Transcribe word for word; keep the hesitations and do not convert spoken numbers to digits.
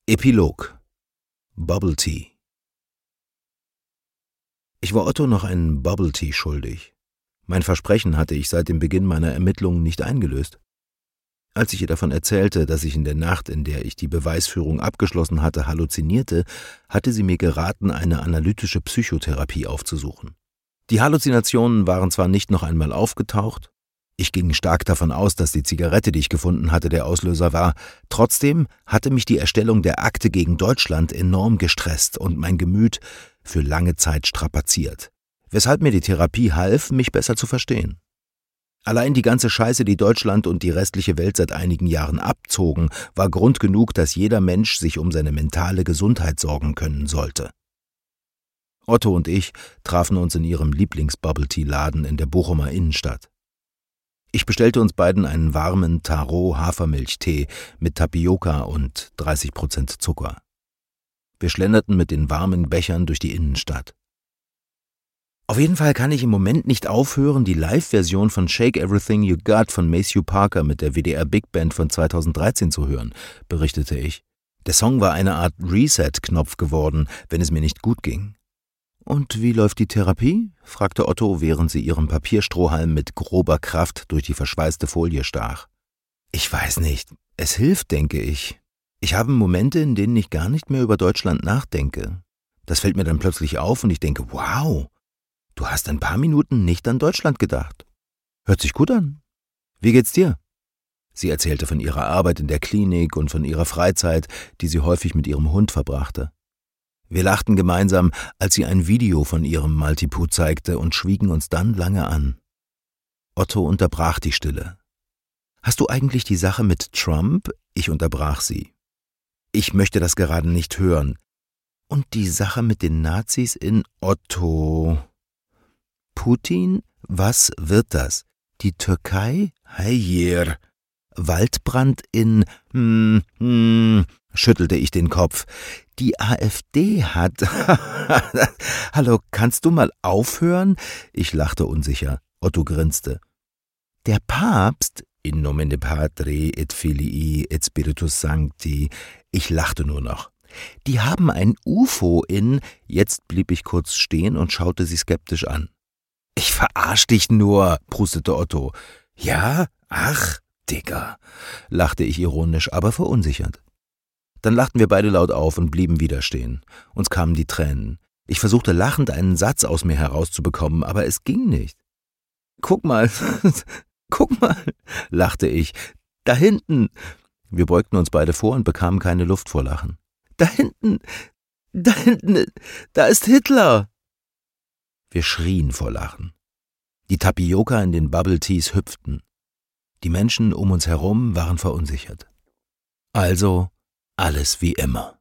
Epilog. Bubble Tea. Ich war Otto noch einen Bubble Tea schuldig. Mein Versprechen hatte ich seit dem Beginn meiner Ermittlungen nicht eingelöst. Als ich ihr davon erzählte, dass ich in der Nacht, in der ich die Beweisführung abgeschlossen hatte, halluzinierte, hatte sie mir geraten, eine analytische Psychotherapie aufzusuchen. Die Halluzinationen waren zwar nicht noch einmal aufgetaucht, ich ging stark davon aus, dass die Zigarette, die ich gefunden hatte, der Auslöser war. Trotzdem hatte mich die Erstellung der Akte gegen Deutschland enorm gestresst und mein Gemüt für lange Zeit strapaziert, weshalb mir die Therapie half, mich besser zu verstehen. Allein die ganze Scheiße, die Deutschland und die restliche Welt seit einigen Jahren abzogen, war Grund genug, dass jeder Mensch sich um seine mentale Gesundheit sorgen können sollte. Otto und ich trafen uns in ihrem Lieblings-Bubble-Tea-Laden in der Bochumer Innenstadt. Ich bestellte uns beiden einen warmen Taro-Hafermilchtee mit Tapioca und dreißig Prozent Zucker. Wir schlenderten mit den warmen Bechern durch die Innenstadt. Auf jeden Fall kann ich im Moment nicht aufhören, die Live-Version von Shake Everything You Got von Maceo Parker mit der W D R Big Band von zweitausenddreizehn zu hören, berichtete ich. Der Song war eine Art Reset-Knopf geworden, wenn es mir nicht gut ging. »Und wie läuft die Therapie?« fragte Otto, während sie ihren Papierstrohhalm mit grober Kraft durch die verschweißte Folie stach. »Ich weiß nicht. Es hilft, denke ich. Ich habe Momente, in denen ich gar nicht mehr über Deutschland nachdenke. Das fällt mir dann plötzlich auf und ich denke, wow, du hast ein paar Minuten nicht an Deutschland gedacht. Hört sich gut an. Wie geht's dir?« Sie erzählte von ihrer Arbeit in der Klinik und von ihrer Freizeit, die sie häufig mit ihrem Hund verbrachte. Wir lachten gemeinsam, als sie ein Video von ihrem Maltiput zeigte und schwiegen uns dann lange an. Otto unterbrach die Stille. »Hast du eigentlich die Sache mit Trump?« Ich unterbrach sie. »Ich möchte das gerade nicht hören.« »Und die Sache mit den Nazis in Otto?« »Putin? Was wird das? Die Türkei? Hayir. Waldbrand in... Hm, hm, schüttelte ich den Kopf. Die AfD hat... Hallo, kannst du mal aufhören? Ich lachte unsicher. Otto grinste. Der Papst... In nomine Patri et Filii et Spiritus Sancti. Ich lachte nur noch. Die haben ein U F O in... Jetzt blieb ich kurz stehen und schaute sie skeptisch an. Ich verarsch dich nur, prustete Otto. Ja? Ach, Digga, lachte ich ironisch, aber verunsichert. Dann lachten wir beide laut auf und blieben wieder stehen. Uns kamen die Tränen. Ich versuchte lachend einen Satz aus mir herauszubekommen, aber es ging nicht. Guck mal, guck mal, lachte ich. Da hinten. Wir beugten uns beide vor und bekamen keine Luft vor Lachen. Da hinten, da hinten, da ist Hitler. Wir schrien vor Lachen. Die Tapioca in den Bubble Teas hüpften. Die Menschen um uns herum waren verunsichert. Also alles wie immer.